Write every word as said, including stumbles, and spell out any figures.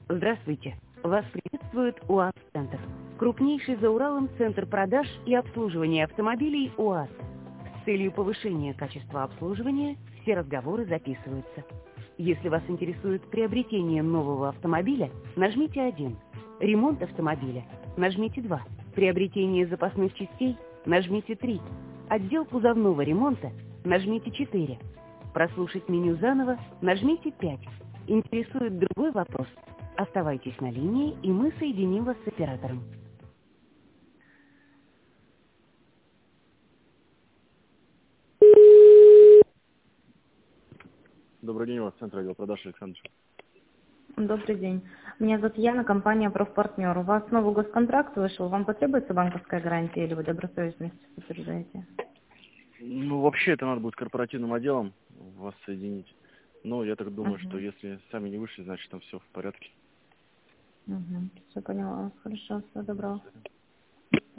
Здравствуйте. Вас приветствует УАЗ-центр. Крупнейший за Уралом центр продаж и обслуживания автомобилей УАЗ. С целью повышения качества обслуживания все разговоры записываются. Если вас интересует приобретение нового автомобиля, нажмите один. Ремонт автомобиля, нажмите два. Приобретение запасных частей, нажмите три. Отдел кузовного ремонта, нажмите четыре. Прослушать меню заново, нажмите пять. Интересует другой вопрос? Оставайтесь на линии, и мы соединим вас с оператором. Добрый день, у вас центр отдел продаж Александр. Добрый день. Меня зовут Яна, компания «Профпартнер». У вас новый госконтракт вышел. Вам потребуется банковская гарантия или вы добросовестность подтверждаете? Ну, вообще, это надо будет корпоративным отделом вас соединить. Но я так думаю, Угу. что если сами не вышли, значит там все в порядке. Угу. Все поняла. Хорошо, всего доброго.